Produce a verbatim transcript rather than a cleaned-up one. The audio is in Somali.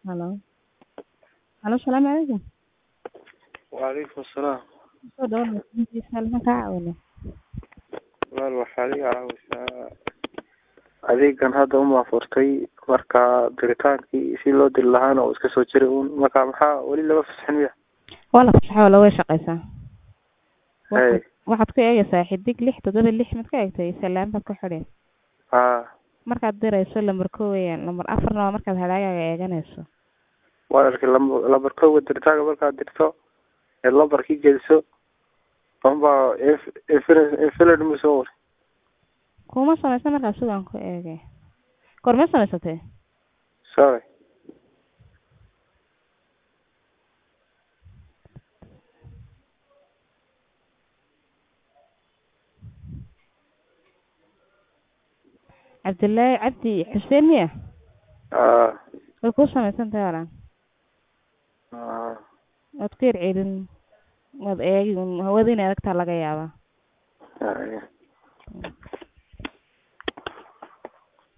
Hello. Hello, السلام عليكم. وعليكم السلام. Soo dhawaad wasiirkiisa halkan ka caawinay. Walaal waxaa laga caawisaa adeegan hadda uma furtay marka diritaankii si loo diri lahaana oo iska soo jiray uun marka maxaa weli laba fasaxin miya Waa la fasaxay oo way shaqaysaa. Hey. Waxaad ku eegaysaa xidig lix toddoba lix mid ka eegtay salaam baad ku xidhay. haa Markaad dirayso lambar kow weeyaan lambar afar na markaad hadhaaga eeganayso. waa arkay lambar kow diritaanka markaad dirto ee lambarkii geliso amba infinite muso Kuma samaysan markaad sugan ku eegay. Korma samaysatay? sorry Cabdullaahi Cabdi Xuseen miya? aa Way ku samaysan tahay walaal. aa Waad ku celin. Waad eegi hawada inay aragtaa laga yaabaa. aa